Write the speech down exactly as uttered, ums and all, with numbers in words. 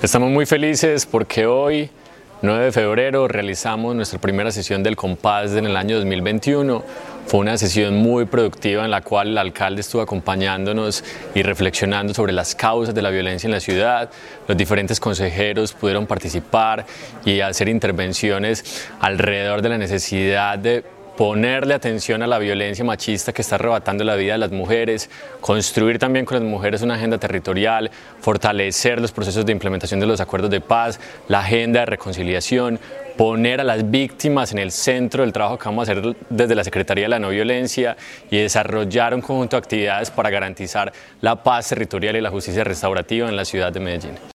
Estamos muy felices porque hoy, nueve de febrero, realizamos nuestra primera sesión del Compás en el año dos mil veintiuno. Fue una sesión muy productiva en la cual el alcalde estuvo acompañándonos y reflexionando sobre las causas de la violencia en la ciudad. Los diferentes consejeros pudieron participar y hacer intervenciones alrededor de la necesidad de ponerle atención a la violencia machista que está arrebatando la vida de las mujeres, construir también con las mujeres una agenda territorial, fortalecer los procesos de implementación de los acuerdos de paz, la agenda de reconciliación, poner a las víctimas en el centro del trabajo que vamos a hacer desde la Secretaría de la No Violencia y desarrollar un conjunto de actividades para garantizar la paz territorial y la justicia restaurativa en la ciudad de Medellín.